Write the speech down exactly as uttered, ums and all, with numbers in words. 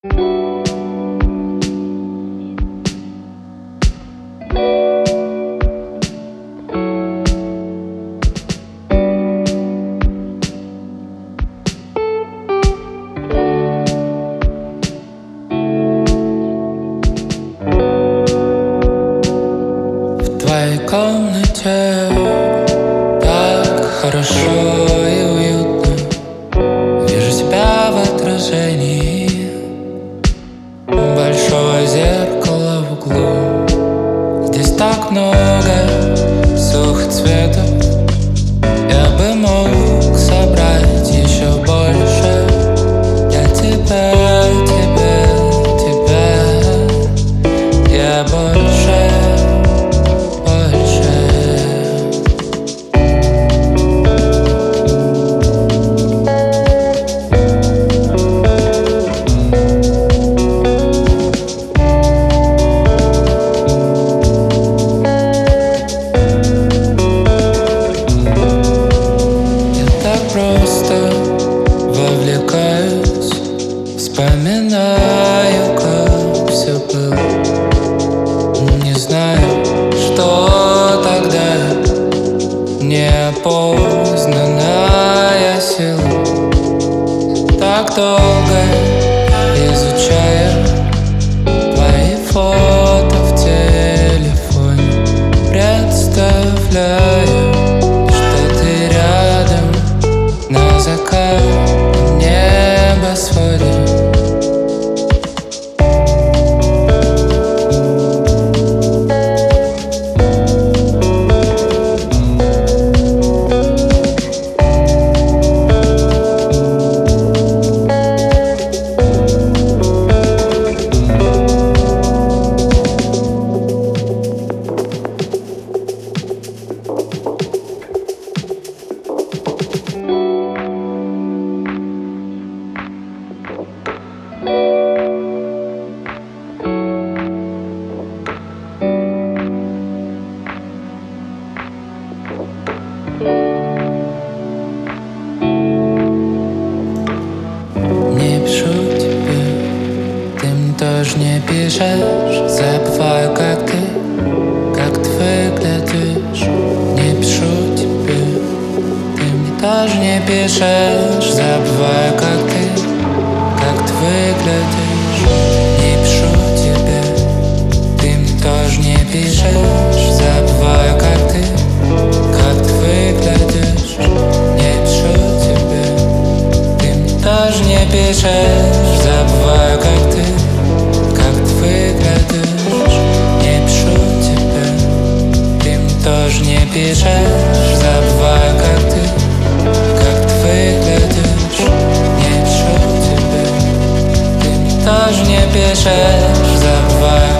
В твоей комнате так хорошо и уютно. Вижу себя в отражении. Большое зеркало в углу. Здесь так много сухоцветов. Я бы мог собрать еще больше. Я тебя, тебя, тебя. Я больше. Просто вовлекаюсь, вспоминаю, как все было. Не знаю, что тогда неопознанная сила. Так долго изучая твои фото в телефоне, представляю, что ты рядом на закатном небосводе. Не пишу тебе, ты мне тоже не пишешь. Забываю, как ты, как ты выглядишь. Не пишу тебе, ты мне тоже не пишешь. Забываю, как ты, как ты выглядишь. Не пишу тебе, ты мне тоже не пишешь. Забываю, как ты, как ты выглядишь. Не пишу тебе, даже не пишешь. Забываю, как ты, как ты выглядишь. Не пишу тебе, ты мне тоже не пишешь. Забываю, как ты, как ты выглядишь. Не пишу тебе, ты мне тоже не пишешь. Забываю.